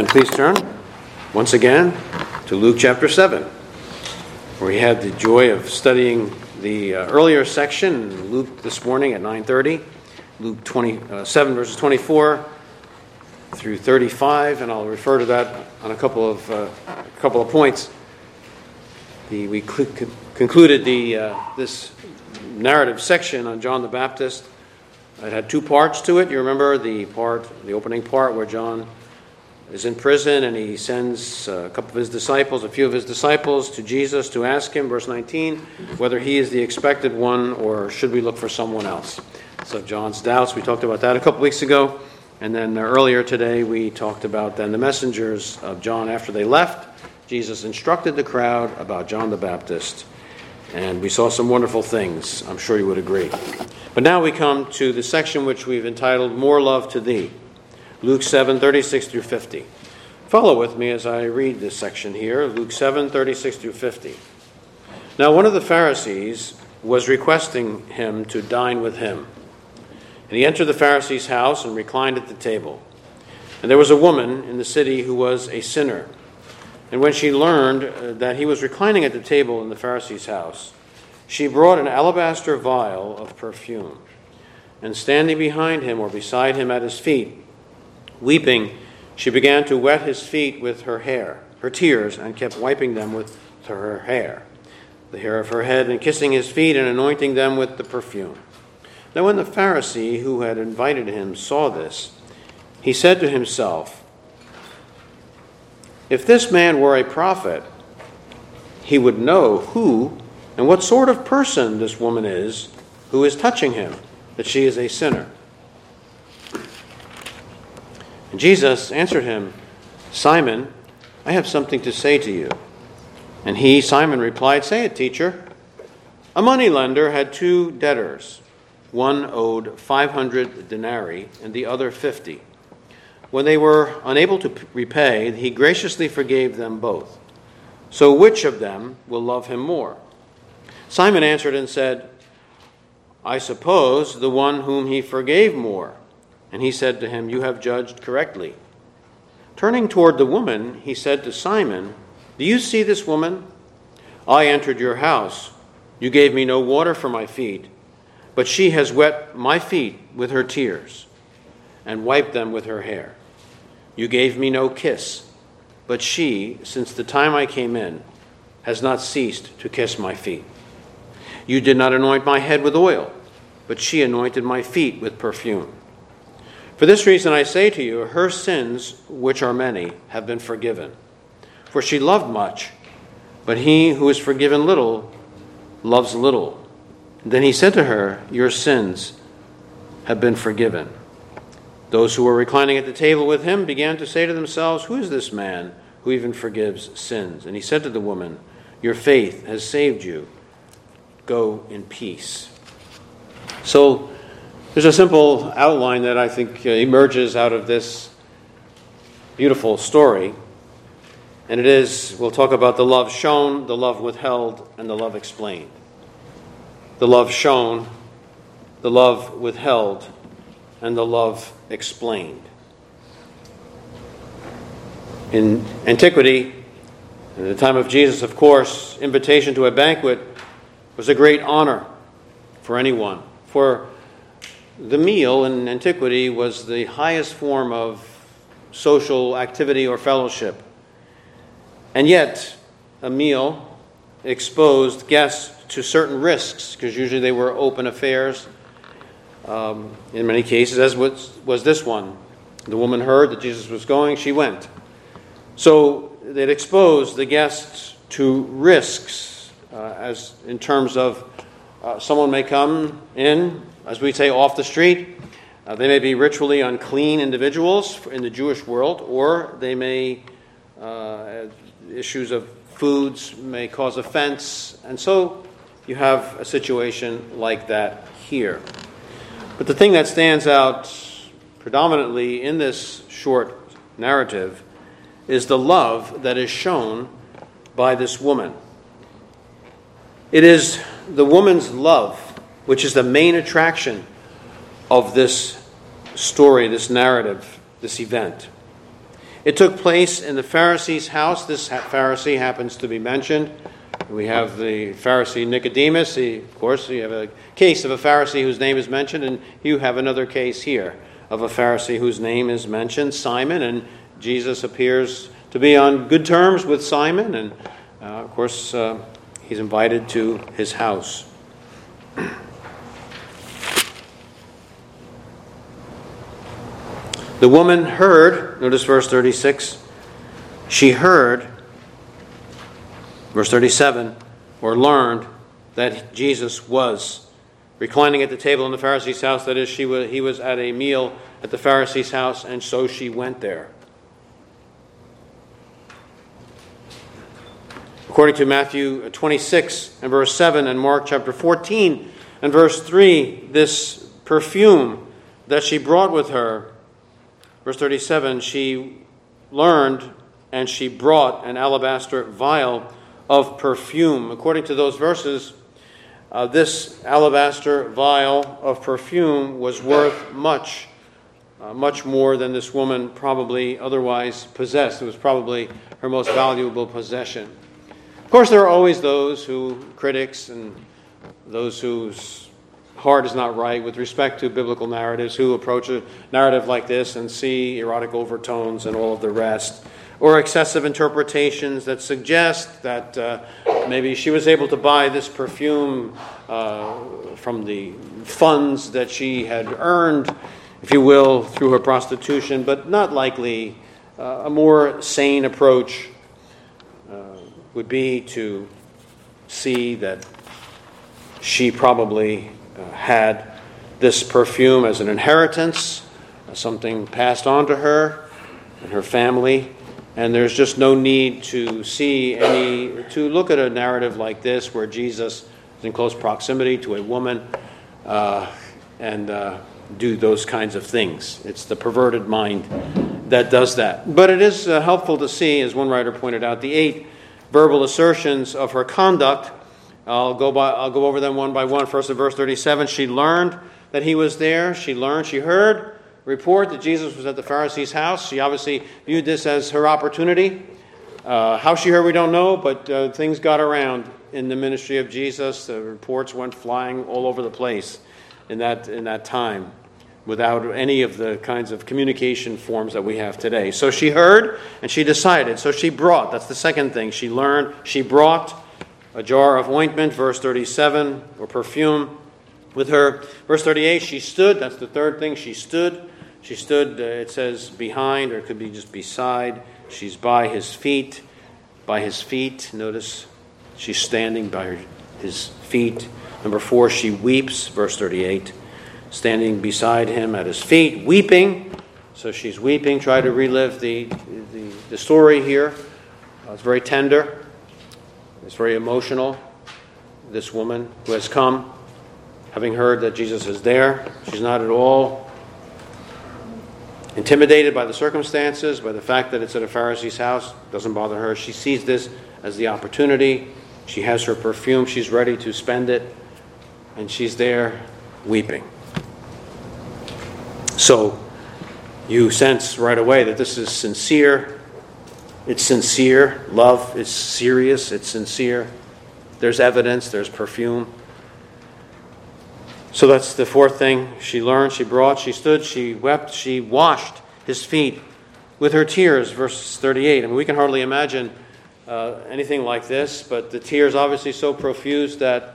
And please turn once again to Luke chapter 7, where we had the joy of studying the earlier section in Luke this morning at 9:30, Luke 7 verses 24 through 35, and I'll refer to that on a couple of points. We concluded this narrative section on John the Baptist. It had two parts to it. You remember the opening part where John is in prison and he sends a few of his disciples to Jesus to ask him, verse 19, whether he is the expected one or should we look for someone else. So John's doubts, we talked about that a couple weeks ago. And then earlier today we talked about then the messengers of John after they left. Jesus instructed the crowd about John the Baptist. And we saw some wonderful things. I'm sure you would agree. But now we come to the section which we've entitled More Love to Thee. Luke 7, 36 through 50. Follow with me as I read this section here. Luke 7, 36 through 50. Now one of the Pharisees was requesting him to dine with him. And he entered the Pharisee's house and reclined at the table. And there was a woman in the city who was a sinner. And when she learned that he was reclining at the table in the Pharisee's house, she brought an alabaster vial of perfume. And standing behind him or beside him at his feet, weeping, she began to wet his feet with her tears, and kept wiping them with her hair, the hair of her head, and kissing his feet and anointing them with the perfume. Now when the Pharisee who had invited him saw this, he said to himself, "If this man were a prophet, he would know who and what sort of person this woman is who is touching him, that she is a sinner." And Jesus answered him, "Simon, I have something to say to you." And he, Simon, replied, "Say it, teacher." A moneylender had two debtors. One owed 500 denarii and the other 50. When they were unable to repay, he graciously forgave them both. So which of them will love him more? Simon answered and said, "I suppose the one whom he forgave more." And he said to him, "You have judged correctly." Turning toward the woman, he said to Simon, "Do you see this woman? I entered your house. You gave me no water for my feet, but she has wet my feet with her tears and wiped them with her hair. You gave me no kiss, but she, since the time I came in, has not ceased to kiss my feet. You did not anoint my head with oil, but she anointed my feet with perfume. For this reason I say to you, her sins, which are many, have been forgiven. For she loved much, but he who is forgiven little loves little." Then he said to her, "Your sins have been forgiven." Those who were reclining at the table with him began to say to themselves, "Who is this man who even forgives sins?" And he said to the woman, "Your faith has saved you. Go in peace." So there's a simple outline that I think emerges out of this beautiful story. And it is, we'll talk about the love shown, the love withheld, and the love explained. The love shown, the love withheld, and the love explained. In antiquity, in the time of Jesus, of course, invitation to a banquet was a great honor for anyone. For the meal in antiquity was the highest form of social activity or fellowship. And yet, a meal exposed guests to certain risks, because usually they were open affairs. In many cases, as was this one. The woman heard that Jesus was going, she went. So it exposed the guests to risks, as in terms of someone may come in, as we say, off the street. They may be ritually unclean individuals in the Jewish world, or they may, issues of foods may cause offense. And so you have a situation like that here. But the thing that stands out predominantly in this short narrative is the love that is shown by this woman. It is the woman's love which is the main attraction of this story, this narrative, this event. It took place in the Pharisee's house. This Pharisee happens to be mentioned. We have the Pharisee Nicodemus. Of course, you have a case of a Pharisee whose name is mentioned, and you have another case here of a Pharisee whose name is mentioned, Simon, and Jesus appears to be on good terms with Simon, and of course, he's invited to his house. The woman heard, notice verse 36, she heard, verse 37, or learned that Jesus was reclining at the table in the Pharisee's house. That is, he was at a meal at the Pharisee's house, and so she went there. According to Matthew 26 and verse 7 and Mark chapter 14 and verse 3, this perfume that she brought with her, verse 37, she learned and she brought an alabaster vial of perfume. According to those verses, this alabaster vial of perfume was worth much more than this woman probably otherwise possessed. It was probably her most valuable possession. Of course, there are always those critics and those whose heart is not right with respect to biblical narratives, who approach a narrative like this and see erotic overtones and all of the rest, or excessive interpretations that suggest that maybe she was able to buy this perfume from the funds that she had earned, if you will, through her prostitution, but not likely. A more sane approach would be to see that she probably had this perfume as an inheritance, something passed on to her and her family, and there's just no need to look at a narrative like this where Jesus is in close proximity to a woman and do those kinds of things. It's the perverted mind that does that. But it is helpful to see, as one writer pointed out, the 8 verbal assertions of her conduct. I'll go over them one by one. First, in verse 37, she learned that he was there. She heard report that Jesus was at the Pharisee's house. She obviously viewed this as her opportunity. How she heard, we don't know, but things got around in the ministry of Jesus. The reports went flying all over the place in that time, without any of the kinds of communication forms that we have today. So she heard and she decided. So she brought. That's the second thing. She learned. She brought a jar of ointment, verse 37, or perfume with her. Verse 38, she stood. That's the third thing. She stood. She stood, it says, behind, or it could be just beside. She's by his feet. By his feet. Notice she's standing by his feet. Number 4, she weeps, verse 38. Standing beside him at his feet, weeping. So she's weeping. Try to relive the story here. It's very tender. It's very emotional. This woman who has come, having heard that Jesus is there, she's not at all intimidated by the circumstances, by the fact that it's at a Pharisee's house. It doesn't bother her. She sees this as the opportunity. She has her perfume. She's ready to spend it. And she's there weeping. So you sense right away that this is sincere. It's sincere. Love is serious. It's sincere. There's evidence. There's perfume. So that's the fourth thing. She learned, she brought, she stood, she wept, she washed his feet with her tears, verse 38. I mean, we can hardly imagine anything like this, but the tears obviously so profuse that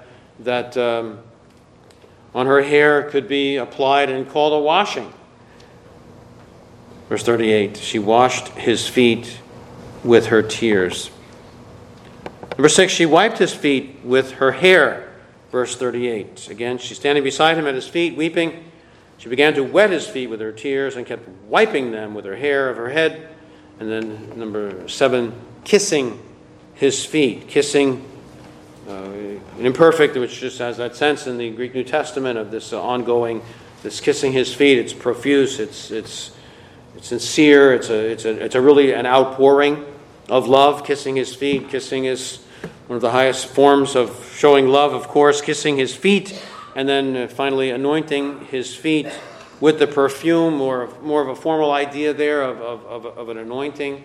on her hair could be applied and called a washing. Verse 38, she washed his feet with her tears. Number 6, she wiped his feet with her hair. Verse 38, again, she's standing beside him at his feet, weeping. She began to wet his feet with her tears and kept wiping them with her hair of her head. And then number 7, kissing his feet. Kissing, an imperfect, which just has that sense in the Greek New Testament of this ongoing, this kissing his feet. It's profuse, it's sincere, it's a really an outpouring of love. Kissing his feet. Kissing is one of the highest forms of showing love, of course. Kissing his feet, and then finally anointing his feet with the perfume, more of a formal idea there of an anointing.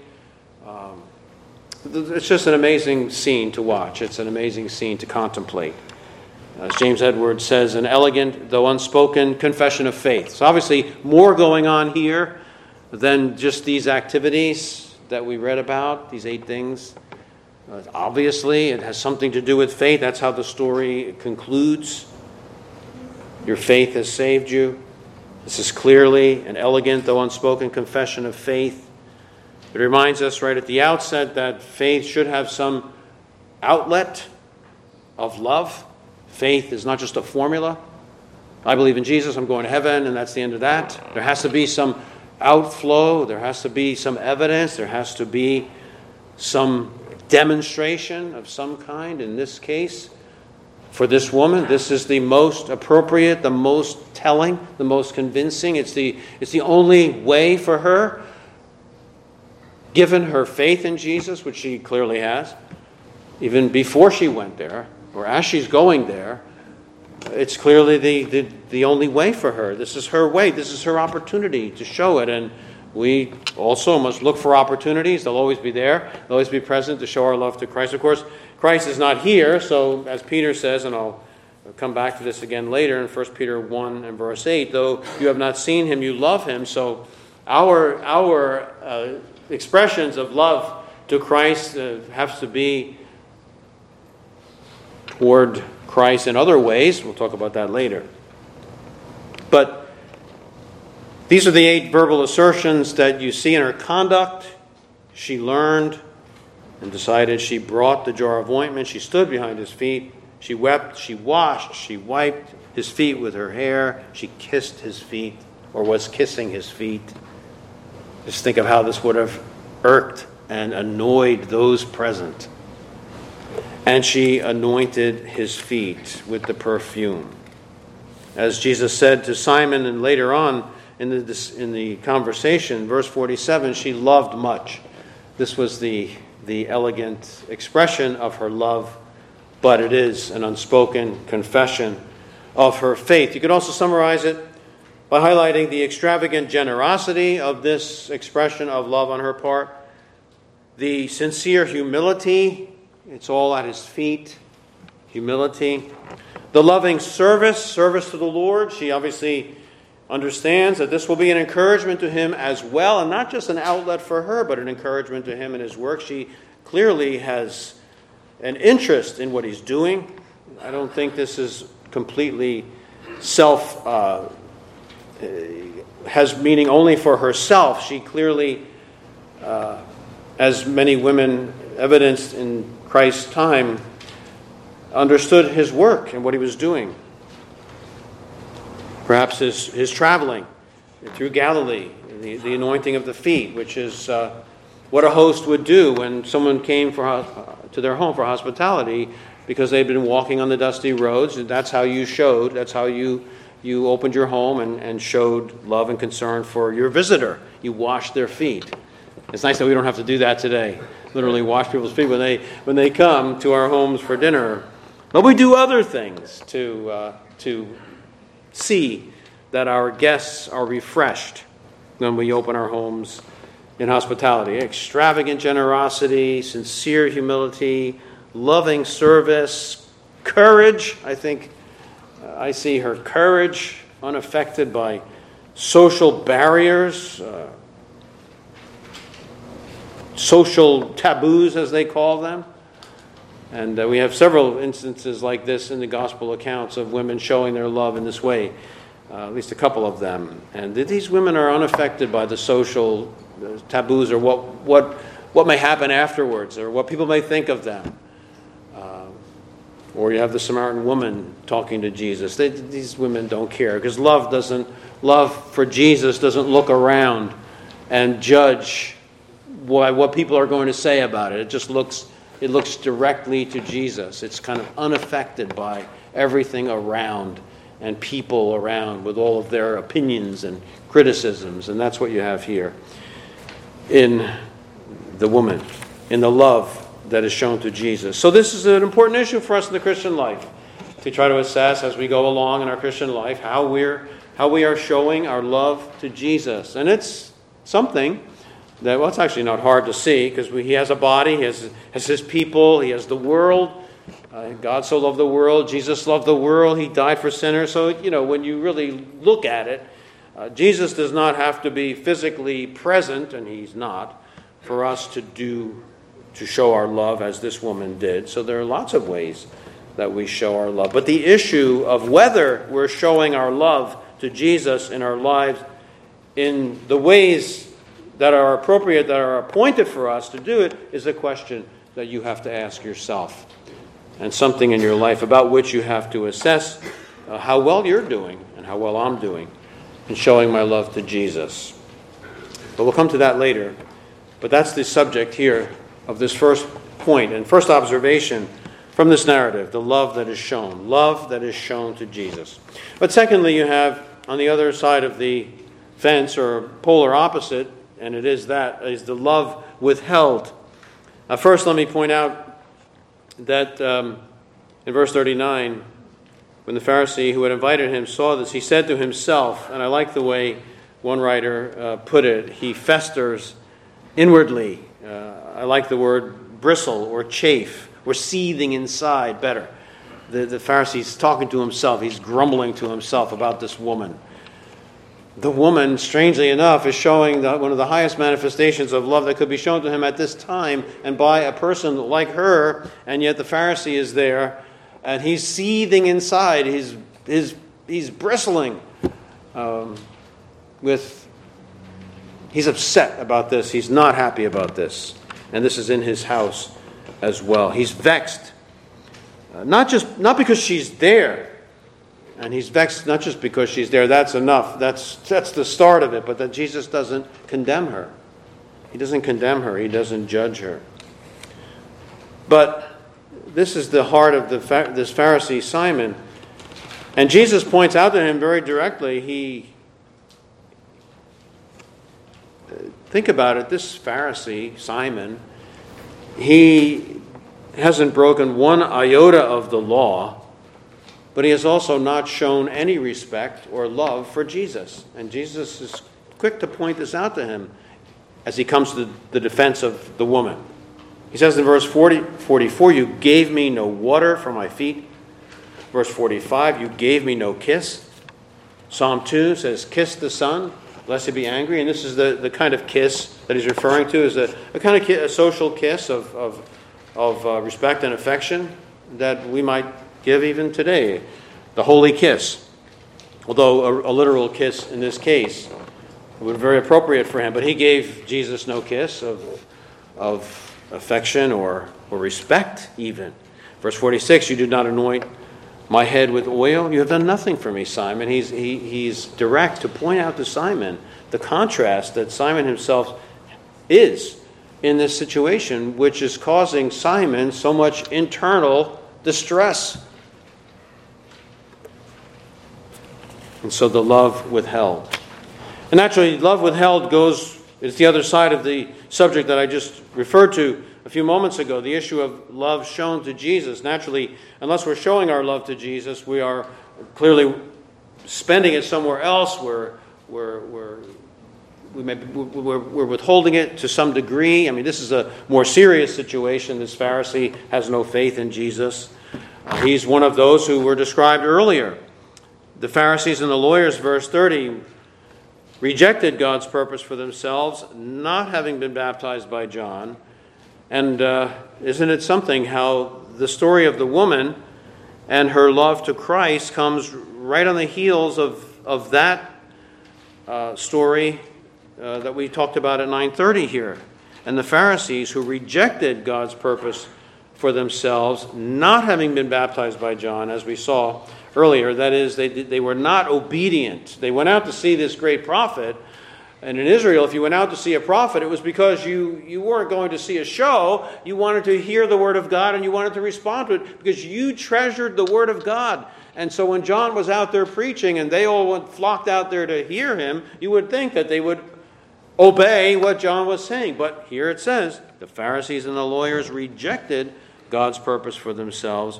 It's just an amazing scene to watch. It's an amazing scene to contemplate. As James Edwards says, an elegant, though unspoken, confession of faith. So obviously more going on here than just these activities that we read about, these 8 things. Obviously, it has something to do with faith. That's how the story concludes. Your faith has saved you. This is clearly an elegant, though unspoken, confession of faith. It reminds us right at the outset that faith should have some outlet of love. Faith is not just a formula. I believe in Jesus, I'm going to heaven, and that's the end of that. There has to be some outflow. There has to be some evidence. There has to be some demonstration of some kind. In this case, for this woman, this is the most appropriate, the most telling, the most convincing. It's the only way for her, given her faith in Jesus, which she clearly has, even before she went there, or as she's going there. It's clearly the only way for her. This is her way. This is her opportunity to show it. And we also must look for opportunities. They'll always be there. They'll always be present to show our love to Christ. Of course, Christ is not here. So as Peter says, and I'll come back to this again later in 1 Peter 1 and verse 8, though you have not seen him, you love him. So our expressions of love to Christ have to be toward Christ in other ways. We'll talk about that later. But these are the 8 verbal assertions that you see in her conduct. She learned and decided. She brought the jar of ointment. She stood behind his feet. She wept. She washed. She wiped his feet with her hair. She kissed his feet, or was kissing his feet. Just think of how this would have irked and annoyed those present. And she anointed his feet with the perfume. As Jesus said to Simon, and later on in the conversation, verse 47, she loved much. This was the elegant expression of her love, but it is an unspoken confession of her faith. You could also summarize it by highlighting the extravagant generosity of this expression of love on her part, the sincere humility. It's all at his feet. Humility. The loving service to the Lord. She obviously understands that this will be an encouragement to him as well, and not just an outlet for her, but an encouragement to him in his work. She clearly has an interest in what he's doing. I don't think this is completely has meaning only for herself. She clearly, as many women evidenced in Christ's time, understood his work and what he was doing. Perhaps his traveling through Galilee, the anointing of the feet, which is what a host would do when someone came to their home for hospitality, because they'd been walking on the dusty roads. And that's how you showed, that's how you opened your home and showed love and concern for your visitor. You washed their feet. It's nice that we don't have to do that today. Literally wash people's feet when they come to our homes for dinner. But we do other things to see that our guests are refreshed when we open our homes in hospitality. Extravagant generosity, sincere humility, loving service, courage. I think I see her courage, unaffected by social barriers, social taboos, as they call them. And we have several instances like this in the gospel accounts of women showing their love in this way, at least a couple of them. And these women are unaffected by the social taboos or what may happen afterwards or what people may think of them. Or you have the Samaritan woman talking to Jesus. These women don't care, because love for Jesus doesn't look around and judge what people are going to say about it. It looks directly to Jesus. It's kind of unaffected by everything around and people around with all of their opinions and criticisms. And that's what you have here in the woman, in the love that is shown to Jesus. So this is an important issue for us in the Christian life, to try to assess as we go along in our Christian life how we're how we are showing our love to Jesus. And it's something that, well, it's actually not hard to see, because he has a body, he has his people, he has the world. God so loved the world, Jesus loved the world, he died for sinners. So, when you really look at it, Jesus does not have to be physically present, and he's not, for us to show our love as this woman did. So there are lots of ways that we show our love. But the issue of whether we're showing our love to Jesus in our lives in the ways that are appropriate, that are appointed for us to do it, is a question that you have to ask yourself. And something in your life about which you have to assess how well you're doing and how well I'm doing in showing my love to Jesus. But we'll come to that later. But that's the subject here of this first point and first observation from this narrative, the love that is shown to Jesus. But secondly, you have on the other side of the fence, or polar opposite, and it is the love withheld. First, let me point out that in verse 39, when the Pharisee who had invited him saw this, he said to himself, and I like the way one writer put it, he festers inwardly. I like the word bristle or chafe or seething inside better. The Pharisee's talking to himself. He's grumbling to himself about this woman. The woman, strangely enough, is showing one of the highest manifestations of love that could be shown to him at this time and by a person like her, and yet the Pharisee is there, and he's seething inside. He's bristling he's upset about this. He's not happy about this. And this is in his house as well. He's vexed. Not because she's there. And he's vexed not just because she's there. That's enough. That's the start of it. But that Jesus doesn't condemn her. He doesn't condemn her. He doesn't judge her. But this is the heart of this Pharisee, Simon. And Jesus points out to him very directly. Think about it. This Pharisee, Simon, he hasn't broken one iota of the law. But he has also not shown any respect or love for Jesus. And Jesus is quick to point this out to him as he comes to the defense of the woman. He says in verse 44, you gave me no water for my feet. Verse 45, you gave me no kiss. Psalm 2 says, kiss the Son, lest he be angry. And this is the kind of kiss that he's referring to, is a kind of a social kiss of respect and affection that we might give even today, the holy kiss. Although a literal kiss in this case would be very appropriate for him. But he gave Jesus no kiss of affection or respect even. Verse 46, you did not anoint my head with oil. You have done nothing for me, Simon. He's direct to point out to Simon the contrast that Simon himself is in this situation, which is causing Simon so much internal distress. And so the love withheld. And naturally, love withheld is the other side of the subject that I just referred to a few moments ago, the issue of love shown to Jesus. Naturally, unless we're showing our love to Jesus, we are clearly spending it somewhere else. We're withholding it to some degree. I mean, this is a more serious situation. This Pharisee has no faith in Jesus. He's one of those who were described earlier. The Pharisees and the lawyers, verse 30, rejected God's purpose for themselves, not having been baptized by John. And isn't it something how the story of the woman and her love to Christ comes right on the heels of that story that we talked about at 9:30 here. And the Pharisees who rejected God's purpose for themselves, not having been baptized by John, as we saw earlier. That is, they were not obedient. They went out to see this great prophet. And in Israel, if you went out to see a prophet, it was because you weren't going to see a show. You wanted to hear the word of God and you wanted to respond to it because you treasured the word of God. And so when John was out there preaching and they all flocked out there to hear him, you would think that they would obey what John was saying. But here it says, the Pharisees and the lawyers rejected God's purpose for themselves,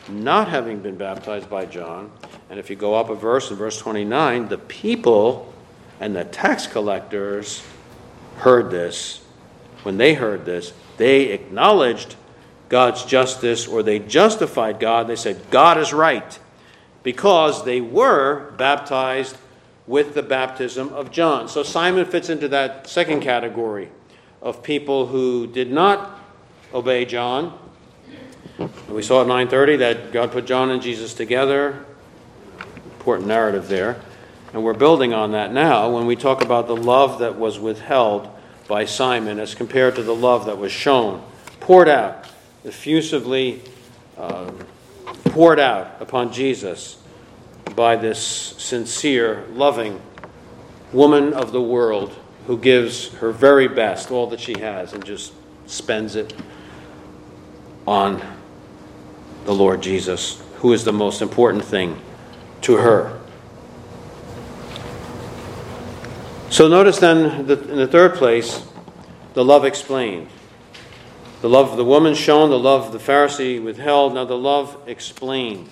not having been baptized by John. And if you go up a verse, in verse 29, the people and the tax collectors heard this. When they heard this, they acknowledged God's justice, or they justified God. They said, God is right, because they were baptized with the baptism of John. So Simon fits into that second category of people who did not obey John. We saw at 9:30 that God put John and Jesus together. Important narrative there. And we're building on that now when we talk about the love that was withheld by Simon as compared to the love that was shown, poured out, effusively poured out upon Jesus by this sincere, loving woman of the world who gives her very best, all that she has, and just spends it on the Lord Jesus, who is the most important thing to her. So notice then, in the third place, the love explained. The love of the woman shown, the love of the Pharisee withheld, now the love explained.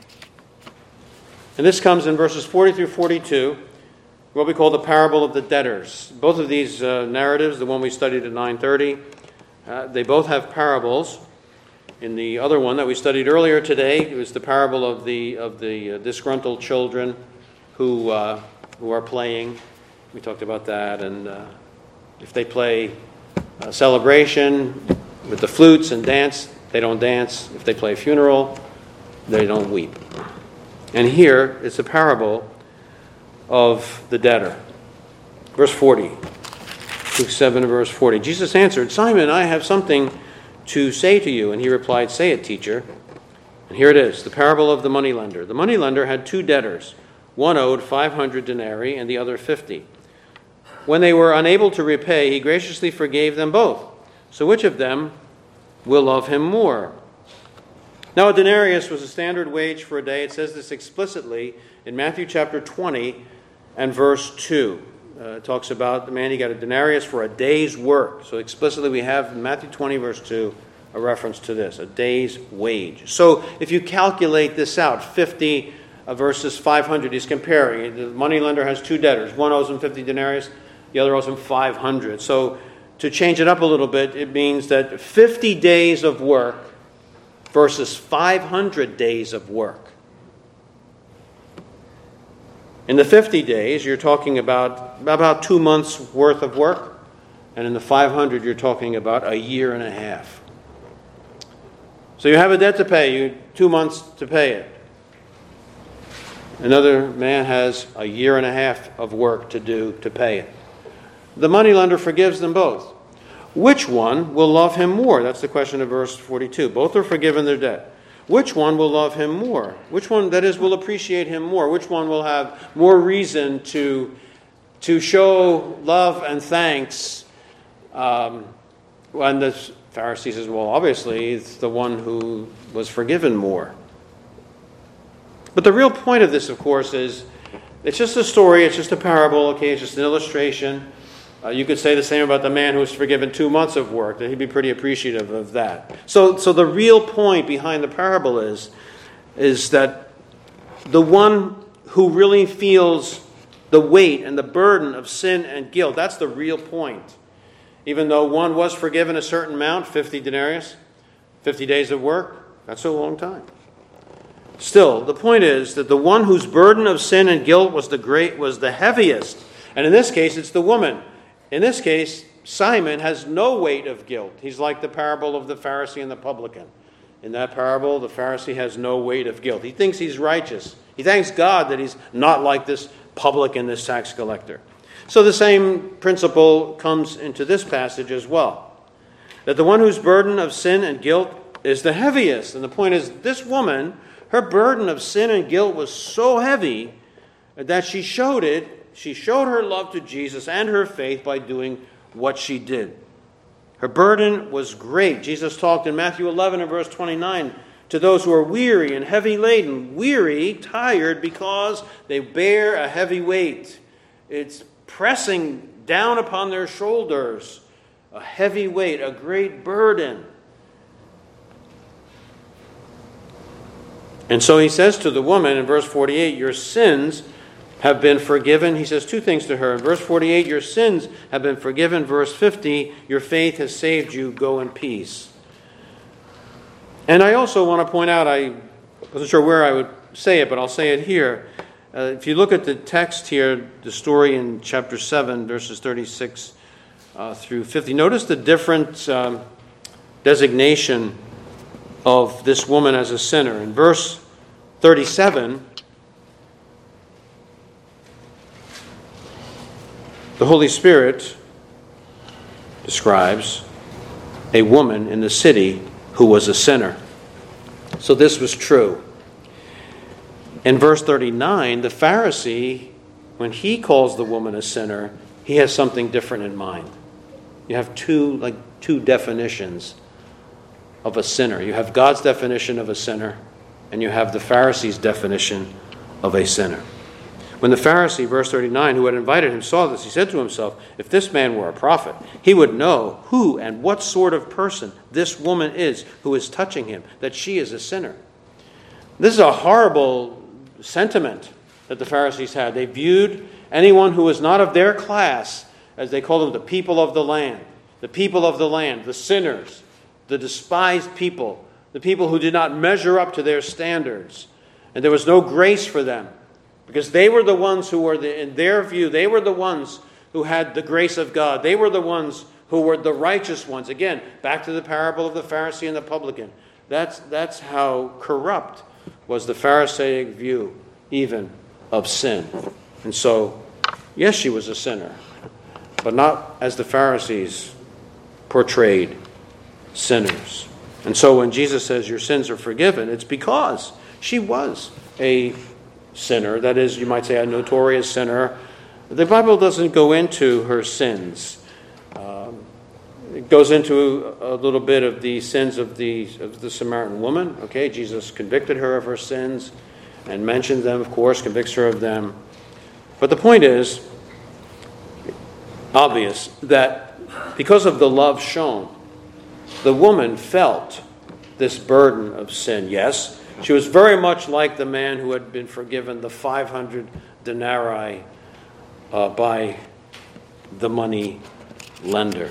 And this comes in verses 40 through 42, what we call the parable of the debtors. Both of these narratives, the one we studied at 9:30, they both have parables. In the other one that we studied earlier today, it was the parable of the disgruntled children who are playing. We talked about that, and if they play celebration with the flutes and dance, they don't dance. If they play funeral, they don't weep. And here it's a parable of the debtor. Verse 40, Luke 7 verse 40. Jesus answered, Simon, I have something to say to you. And he replied, say it, teacher. And here it is, the parable of the moneylender. The moneylender had two debtors. One owed 500 denarii and the other 50. When they were unable to repay, he graciously forgave them both. So which of them will love him more? Now a denarius was a standard wage for a day. It says this explicitly in Matthew chapter 20 and verse 2. It talks about the man, he got a denarius for a day's work. So explicitly we have in Matthew 20 verse 2 a reference to this, a day's wage. So if you calculate this out, 50 versus 500, he's comparing. The moneylender has two debtors. One owes him 50 denarius, the other owes him 500. So to change it up a little bit, it means that 50 days of work versus 500 days of work. In the 50 days, you're talking about 2 months worth of work. And in the 500, you're talking about a year and a half. So you have a debt to pay, you 2 months to pay it. Another man has a year and a half of work to do to pay it. The moneylender forgives them both. Which one will love him more? That's the question of verse 42. Both are forgiven their debt. Which one will love him more? Which one, that is, will appreciate him more? Which one will have more reason to show love and thanks? And the Pharisee says, well, obviously, it's the one who was forgiven more. But the real point of this, of course, is it's just a story, it's just a parable, okay, it's just an illustration. You could say the same about the man who was forgiven 2 months of work, that he'd be pretty appreciative of that. So the real point behind the parable is that the one who really feels the weight and the burden of sin and guilt, that's the real point. Even though one was forgiven a certain amount, 50 denarius, 50 days of work, that's a long time. Still, the point is that the one whose burden of sin and guilt was the heaviest, and in this case, it's the woman. In this case, Simon has no weight of guilt. He's like the parable of the Pharisee and the publican. In that parable, the Pharisee has no weight of guilt. He thinks he's righteous. He thanks God that he's not like this publican, this tax collector. So the same principle comes into this passage as well. That the one whose burden of sin and guilt is the heaviest. And the point is, this woman, her burden of sin and guilt was so heavy that she showed it. She showed her love to Jesus and her faith by doing what she did. Her burden was great. Jesus talked in Matthew 11 and verse 29 to those who are weary and heavy laden. Weary, tired, because they bear a heavy weight. It's pressing down upon their shoulders. A heavy weight, a great burden. And so he says to the woman in verse 48, your sins have been forgiven. He says two things to her. In verse 48, your sins have been forgiven. Verse 50, your faith has saved you. Go in peace. And I also want to point out, I wasn't sure where I would say it, but I'll say it here. If you look at the text here, the story in chapter 7, verses 36 through 50, notice the different designation of this woman as a sinner. In verse 37, the Holy Spirit describes a woman in the city who was a sinner. So this was true. In verse 39, the Pharisee, when he calls the woman a sinner, he has something different in mind. You have two definitions of a sinner. You have God's definition of a sinner, and you have the Pharisee's definition of a sinner. When the Pharisee, verse 39, who had invited him saw this, he said to himself, if this man were a prophet, he would know who and what sort of person this woman is who is touching him, that she is a sinner. This is a horrible sentiment that the Pharisees had. They viewed anyone who was not of their class, as they called them, the people of the land. The people of the land, the sinners, the despised people, the people who did not measure up to their standards. And there was no grace for them. Because they were the ones who were, in their view, they were the ones who had the grace of God. They were the ones who were the righteous ones. Again, back to the parable of the Pharisee and the publican. That's how corrupt was the Pharisaic view, even of sin. And so, yes, she was a sinner, but not as the Pharisees portrayed sinners. And so when Jesus says your sins are forgiven, it's because she was a sinner. That is, you might say, a notorious sinner. The Bible doesn't go into her sins. It goes into a little bit of the sins of the Samaritan woman. Okay, Jesus convicted her of her sins and mentions them, of course, convicts her of them. But the point is obvious that because of the love shown, the woman felt this burden of sin. Yes, she was very much like the man who had been forgiven the 500 denarii by the money lender.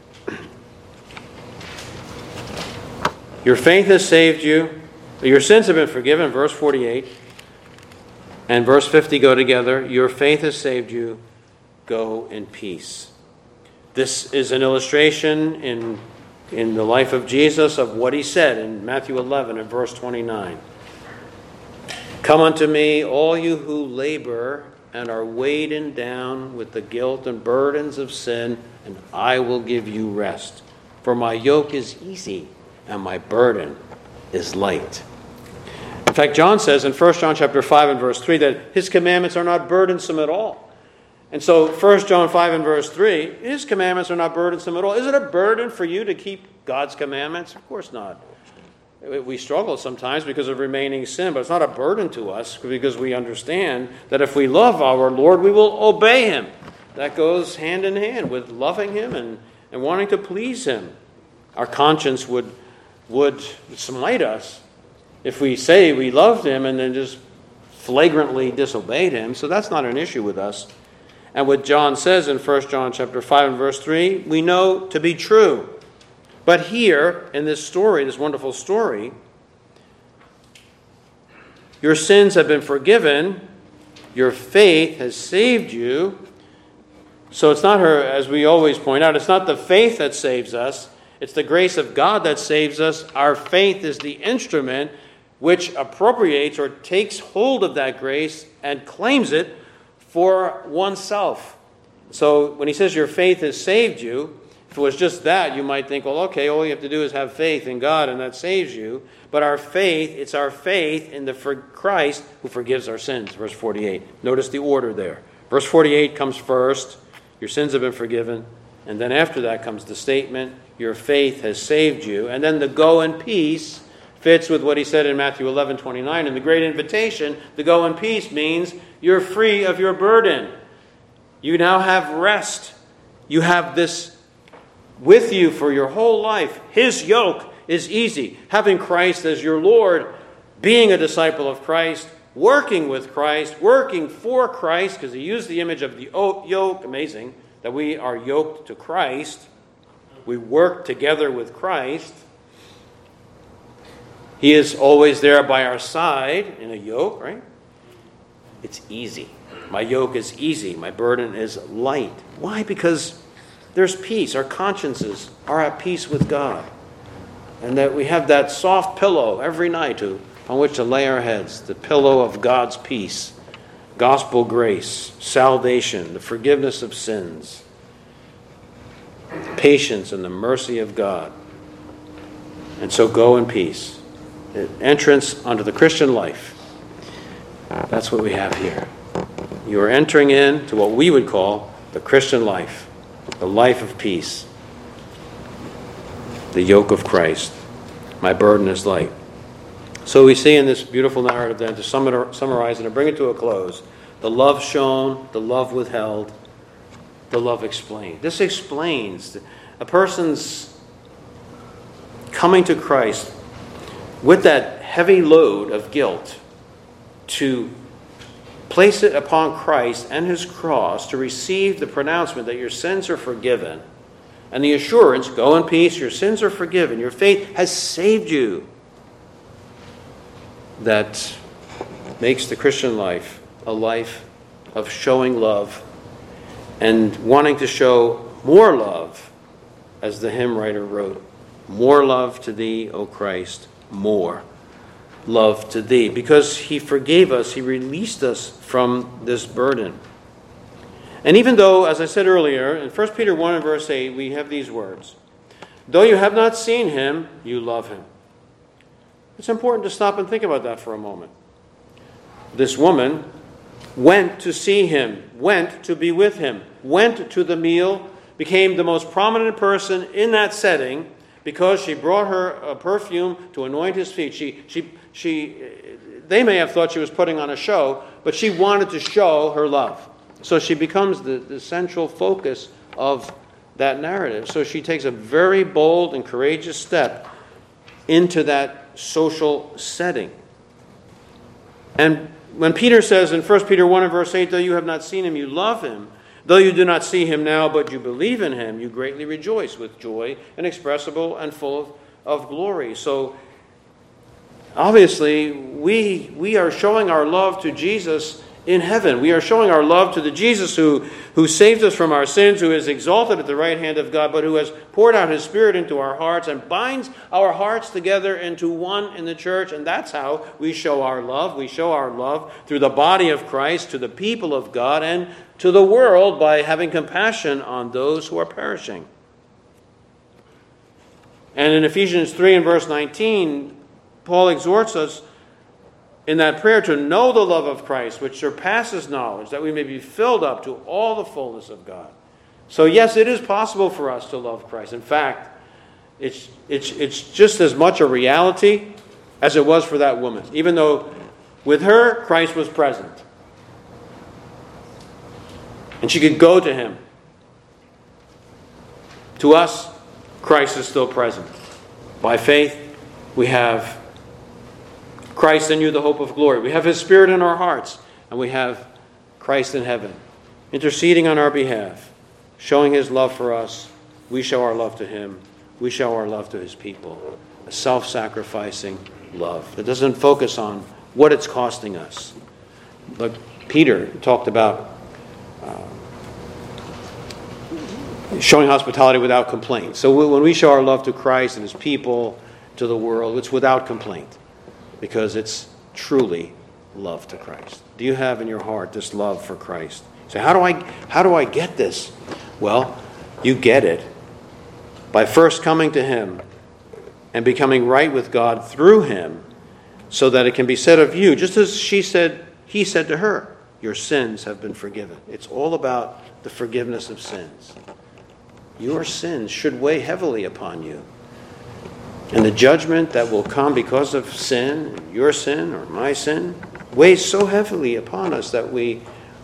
Your faith has saved you. Your sins have been forgiven, verse 48. And verse 50 go together. Your faith has saved you. Go in peace. This is an illustration in the life of Jesus of what he said in Matthew 11 and verse 29. Come unto me, all you who labor and are weighted down with the guilt and burdens of sin, and I will give you rest. For my yoke is easy and my burden is light. In fact, John says in 1 John chapter 5 and verse 3 that his commandments are not burdensome at all. And so 1 John 5 and verse 3, his commandments are not burdensome at all. Is it a burden for you to keep God's commandments? Of course not. We struggle sometimes because of remaining sin, but it's not a burden to us because we understand that if we love our Lord, we will obey him. That goes hand in hand with loving him and wanting to please him. Our conscience would smite us if we say we loved him and then just flagrantly disobeyed him. So that's not an issue with us. And what John says in 1 John chapter 5 and verse 3, we know to be true. But here, in this story, this wonderful story, your sins have been forgiven, your faith has saved you. So it's not her, as we always point out, it's not the faith that saves us, it's the grace of God that saves us. Our faith is the instrument which appropriates or takes hold of that grace and claims it for oneself. So when he says your faith has saved you, if it was just that, you might think, well, okay, all you have to do is have faith in God and that saves you. But our faith, it's our faith in the Christ who forgives our sins, verse 48. Notice the order there. Verse 48 comes first, your sins have been forgiven. And then after that comes the statement, your faith has saved you. And then the go in peace fits with what he said in Matthew 11:29. In the great invitation, the go in peace means you're free of your burden. You now have rest. You have this with you for your whole life. His yoke is easy. Having Christ as your Lord being a disciple of Christ, working with Christ, working for Christ, because he used the image of the yoke. Amazing that we are yoked to Christ. We work together with Christ. He is always there by our side in a yoke, right? It's easy. My yoke is easy. My burden is light. Why? Because there's peace. Our consciences are at peace with God. And that we have that soft pillow every night on which to lay our heads. The pillow of God's peace. Gospel grace. Salvation. The forgiveness of sins. The patience and the mercy of God. And so go in peace. Entrance onto the Christian life. That's what we have here. You are entering into what we would call the Christian life, the life of peace, the yoke of Christ. My burden is light. So we see in this beautiful narrative then, to summarize and to bring it to a close, the love shown, the love withheld, the love explained. This explains a person's coming to Christ with that heavy load of guilt, to place it upon Christ and his cross, to receive the pronouncement that your sins are forgiven, and the assurance, go in peace, your sins are forgiven, your faith has saved you. That makes the Christian life a life of showing love and wanting to show more love, as the hymn writer wrote, more love to thee, O Christ, more love to thee. Because he forgave us, he released us from this burden. And even though, as I said earlier, in 1 Peter 1 and verse 8, we have these words, though you have not seen him, you love him. It's important to stop and think about that for a moment. This woman went to see him, went to be with him, went to the meal, became the most prominent person in that setting, because she brought her a perfume to anoint his feet. They may have thought she was putting on a show, but she wanted to show her love. So she becomes the central focus of that narrative. So she takes a very bold and courageous step into that social setting. And when Peter says in 1 Peter 1 and verse 8, though you have not seen him, you love him. Though you do not see him now, but you believe in him, you greatly rejoice with joy inexpressible and full of glory. So, obviously, we are showing our love to Jesus in heaven. We are showing our love to the Jesus who saved us from our sins, who is exalted at the right hand of God, but who has poured out his Spirit into our hearts and binds our hearts together into one in the church. And that's how we show our love. We show our love through the body of Christ to the people of God and to the world by having compassion on those who are perishing. And in Ephesians 3 and verse 19, Paul exhorts us in that prayer to know the love of Christ, which surpasses knowledge, that we may be filled up to all the fullness of God. So yes, it is possible for us to love Christ. In fact, it's just as much a reality as it was for that woman, even though with her, Christ was present. And she could go to him. To us, Christ is still present. By faith, we have Christ in you, the hope of glory. We have his Spirit in our hearts, and we have Christ in heaven, interceding on our behalf, showing his love for us. We show our love to him. We show our love to his people. A self-sacrificing love that doesn't focus on what it's costing us. But Peter talked about showing hospitality without complaint. So when we show our love to Christ and his people, to the world, it's without complaint, because it's truly love to Christ. Do you have in your heart this love for Christ? So how do I get this? Well, you get it by first coming to him and becoming right with God through him, so that it can be said of you, just as he said to her, your sins have been forgiven. It's all about the forgiveness of sins. Your sins should weigh heavily upon you. And the judgment that will come because of sin, your sin or my sin, weighs so heavily upon us that we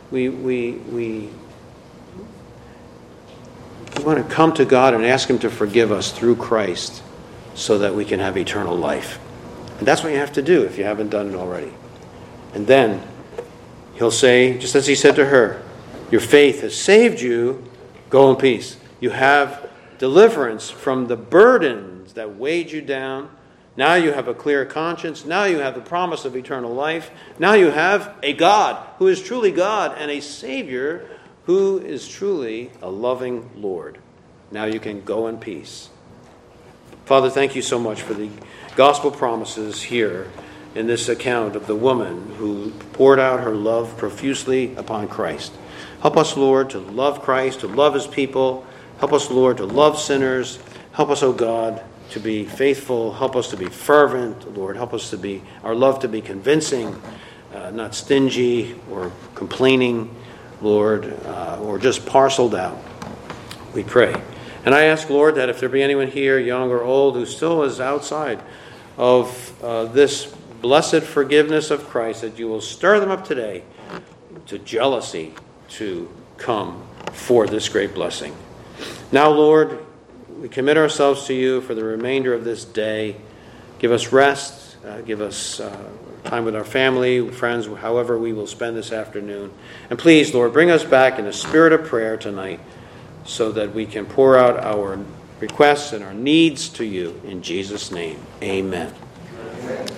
want to come to God and ask him to forgive us through Christ, so that we can have eternal life. And that's what you have to do if you haven't done it already. And then he'll say, just as he said to her, your faith has saved you. Go in peace. You have deliverance from the burdens that weighed you down. Now you have a clear conscience. Now you have the promise of eternal life. Now you have a God who is truly God and a Savior who is truly a loving Lord. Now you can go in peace. Father, thank you so much for the gospel promises here in this account of the woman who poured out her love profusely upon Christ. Help us, Lord, to love Christ, to love his people. Help us, Lord, to love sinners. Help us, O God, to be faithful. Help us to be fervent, Lord. Help us to be, our love to be convincing, not stingy or complaining, Lord, or just parceled out. We pray. And I ask, Lord, that if there be anyone here, young or old, who still is outside of this blessed forgiveness of Christ, that you will stir them up today to jealousy to come for this great blessing. Now, Lord, we commit ourselves to you for the remainder of this day. Give us rest. Give us time with our family, friends, however we will spend this afternoon. And please, Lord, bring us back in a spirit of prayer tonight so that we can pour out our requests and our needs to you. In Jesus' name, amen.